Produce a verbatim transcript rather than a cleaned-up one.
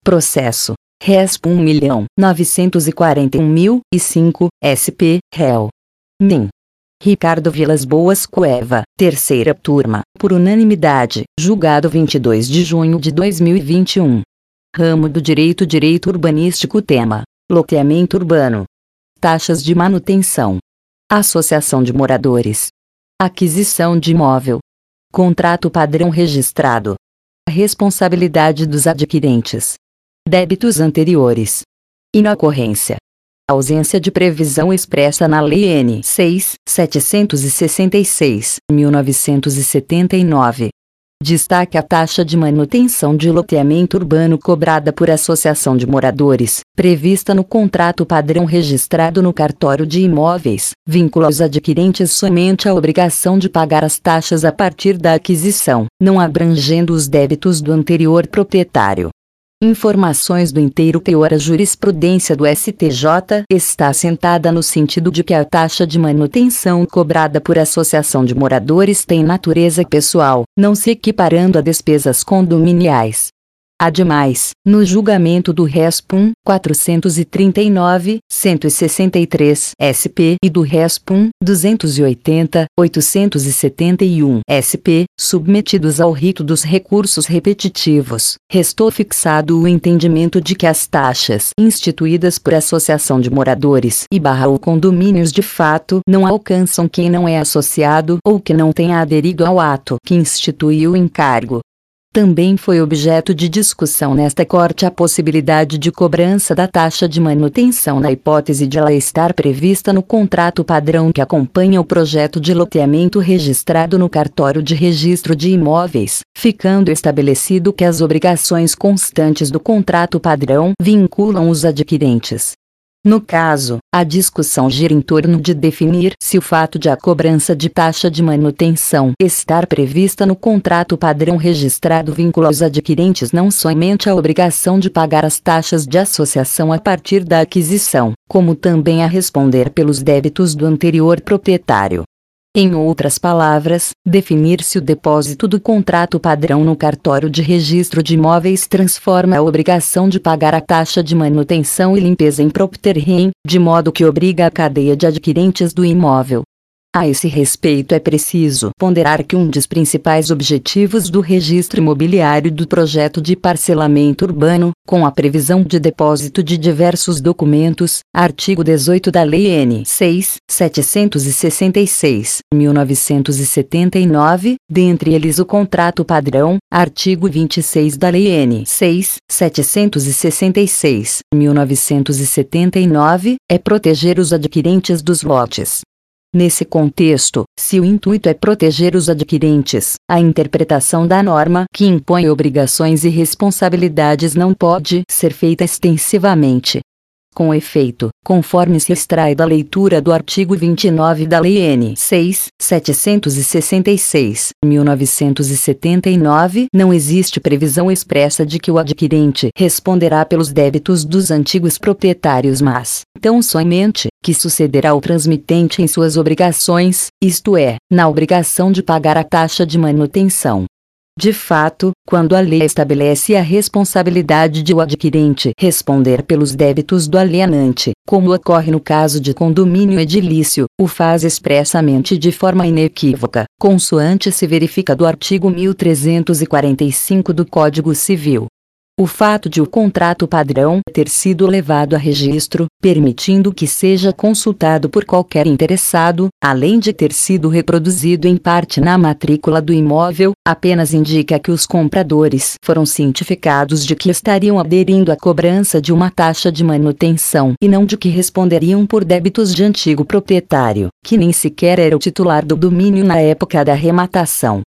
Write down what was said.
Processo. Resp um milhão novecentos e quarenta e um mil e cinco, S P, réu. Min. Ricardo Vilas Boas Cueva, terceira turma, por unanimidade, julgado vinte e dois de junho de dois mil e vinte e um. Ramo do Direito Direito Urbanístico. Tema: loteamento urbano. Taxas de manutenção. Associação de moradores. Aquisição de imóvel. Contrato padrão registrado. Responsabilidade dos adquirentes. Débitos anteriores. Inocorrência. Ausência de previsão expressa na Lei N seis mil setecentos e sessenta e seis, mil novecentos e setenta e nove. Destaque a taxa de manutenção de loteamento urbano cobrada por associação de moradores, prevista no contrato padrão registrado no cartório de imóveis, vincula os adquirentes somente à obrigação de pagar as taxas a partir da aquisição, não abrangendo os débitos do anterior proprietário. Informações do inteiro teor. A jurisprudência do S T J está assentada no sentido de que a taxa de manutenção cobrada por associação de moradores tem natureza pessoal, não se equiparando a despesas condominiais. Ademais, no julgamento do Resp um, quatrocentos e trinta e nove, cento e sessenta e três, S P e do Resp um, duzentos e oitenta, oitocentos e setenta e um, S P, submetidos ao rito dos recursos repetitivos, restou fixado o entendimento de que as taxas instituídas por associação de moradores e barra ou condomínios de fato não alcançam quem não é associado ou que não tenha aderido ao ato que instituiu o encargo. Também foi objeto de discussão nesta Corte a possibilidade de cobrança da taxa de manutenção na hipótese de ela estar prevista no contrato padrão que acompanha o projeto de loteamento registrado no cartório de registro de imóveis, ficando estabelecido que as obrigações constantes do contrato padrão vinculam os adquirentes. No caso, a discussão gira em torno de definir se o fato de a cobrança de taxa de manutenção estar prevista no contrato padrão registrado vincula os adquirentes não somente à obrigação de pagar as taxas de associação a partir da aquisição, como também a responder pelos débitos do anterior proprietário. Em outras palavras, definir se o depósito do contrato padrão no cartório de registro de imóveis transforma a obrigação de pagar a taxa de manutenção e limpeza em propter rem, de modo que obriga a cadeia de adquirentes do imóvel. A esse respeito é preciso ponderar que um dos principais objetivos do registro imobiliário do projeto de parcelamento urbano, com a previsão de depósito de diversos documentos, artigo dezoito da Lei N seis mil setecentos e sessenta e seis, mil novecentos e setenta e nove, dentre eles o contrato padrão, artigo vinte e seis da Lei N seis mil setecentos e sessenta e seis, mil novecentos e setenta e nove, é proteger os adquirentes dos lotes. Nesse contexto, se o intuito é proteger os adquirentes, a interpretação da norma que impõe obrigações e responsabilidades não pode ser feita extensivamente. Com efeito, conforme se extrai da leitura do artigo vinte e nove da Lei N seis mil setecentos e sessenta e seis, mil novecentos e setenta e nove, não existe previsão expressa de que o adquirente responderá pelos débitos dos antigos proprietários, mas, tão somente, que sucederá ao transmitente em suas obrigações, isto é, na obrigação de pagar a taxa de manutenção. De fato, quando a lei estabelece a responsabilidade de o adquirente responder pelos débitos do alienante, como ocorre no caso de condomínio edilício, o faz expressamente de forma inequívoca, consoante se verifica do artigo mil trezentos e quarenta e cinco do Código Civil. O fato de o contrato padrão ter sido levado a registro, permitindo que seja consultado por qualquer interessado, além de ter sido reproduzido em parte na matrícula do imóvel, apenas indica que os compradores foram cientificados de que estariam aderindo à cobrança de uma taxa de manutenção e não de que responderiam por débitos de antigo proprietário, que nem sequer era o titular do domínio na época da arrematação.